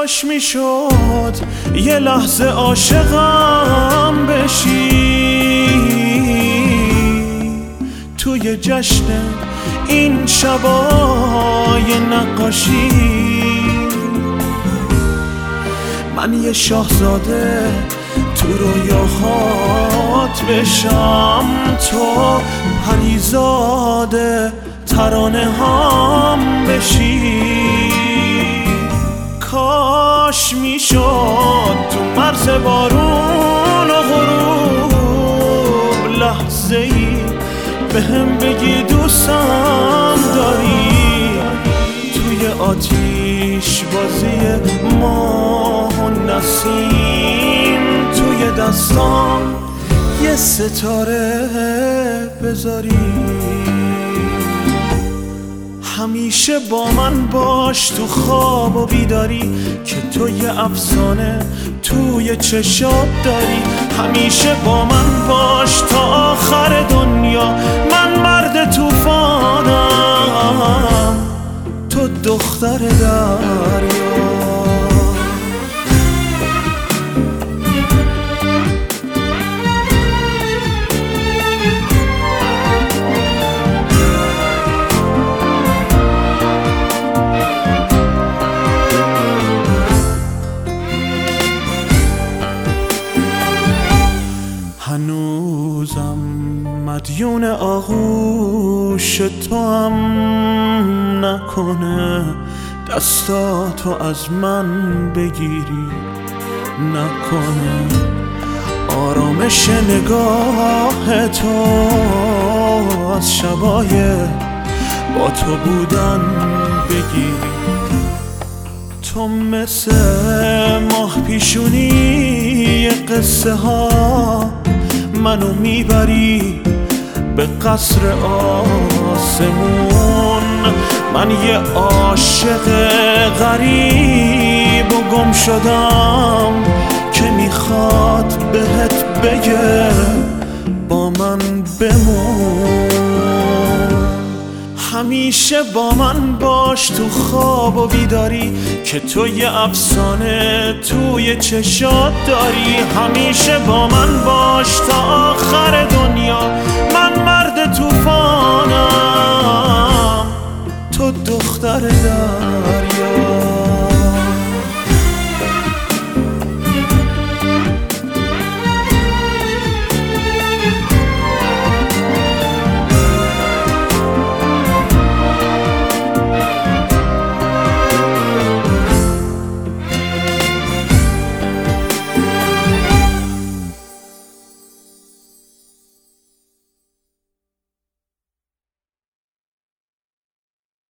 کاش میشد یه لحظه عاشقم بشی توی جشن این شبای نقاشی. من یه شاهزاده تو رویاهات بشم، تو پریزاده ترانه هم بشی. کاش میشد تو مرز بارون و غروب لحظه ای بهم بگی دوستم داری. توی آتیش بازی ماه و نسیم توی دستام یه ستاره بذاری. همیشه با من باش تو خواب و بیداری که تو یه افسانه توی چشات داری. همیشه با من باش تا آخر دنیا، من مرد طوفانم تو دختر دریا. هنوزم مدیون آغوش تو هم نکنه دستاتو از من بگیری، نکنه آرامش نگاه تو از شبای با تو بودن بگیری. تو مثل ماه پیشونی قصه ها منو میبری به قصر آسمون. من یه عاشق غریب و گم شدم که میخواد بهت بگه با من بمون. همیشه با من باش تو خواب و بیداری که تو یه افسانه توی چشات داری. همیشه با من باش تا آخر دنیا، من مرد طوفانم تو دختر در